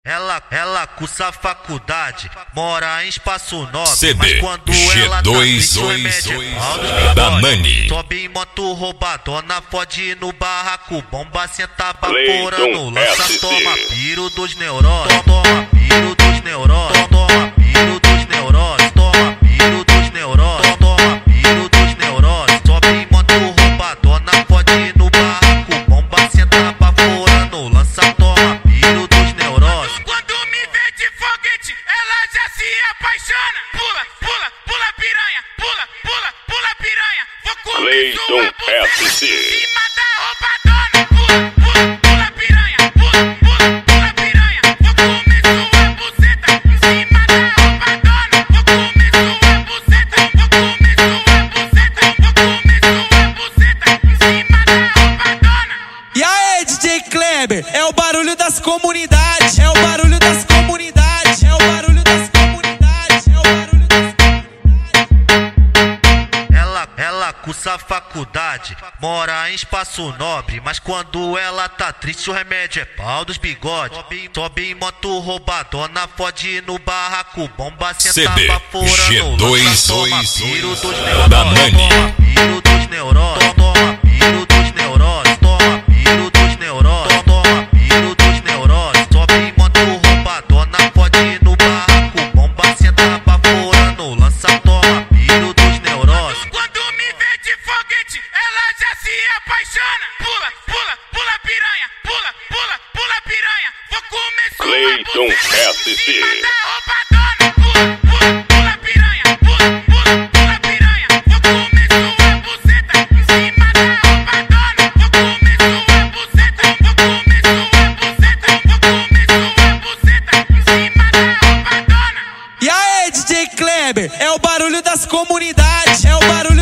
Ela cursa faculdade, mora em Espaço Nobre, CD mas quando ela tá triste, o remédio é pau dos bigodes. da Nani. Sobe em moto roubadona, fode no barraco, bomba senta baforando, lança, toma piro dos neurônios, toma piro dos neurônios, toma piro dos neurônios, toma piro dos neurônios, toma piro dos neurônios. Sobe em moto roubadona, fode no barraco, bomba senta baforando, lança, toma piro dos neurônios. Ela já se apaixona. Pula, pula, pula piranha. Pula, pula, pula piranha. Vou comer sua buceta em cima da roubadona. Pula, pula, pula piranha. Pula, pula, pula piranha. Vou comer sua buceta em cima da roubadona. Vou comer sua buceta. Vou comer sua buceta. Vou comer sua buceta em cima da roubadona. E aí, DJ Kleber, é o barulho das comunidades, é o barulho das comunidades, é o barulho das comunidades, é o barulho das comunidades. Ela cursa faculdade, mora em Espaço Nobre, mas quando ela tá triste, o remédio é pau dos bigodes. Sobe em moto roubadona, fode no barraco, bomba senta CD baforando, lança, toma piro dos neurônios, da Nani. toma piro dos neurônios, toma piro dos neurônios, toma piro dos neurônios, toma piro dos neurônios. Sobe em moto roubadona, fode no barraco, bomba senta baforando, lança, toma piro dos neurônios. Quando me vê de foguete, ela já se apaixona. Pula, pula, pula piranha. Pula, pula, pula piranha. Vou comer sua buceta em cima da roubadona. Pula, pula, pula piranha. Pula, pula, pula piranha. Vou comer sua buceta em cima da roubadona. Vou comer sua buceta. Vou comer sua buceta. Vou comer sua buceta em cima da roubadona. E aí, DJ Kleber, é o barulho das comunidades, é o barulho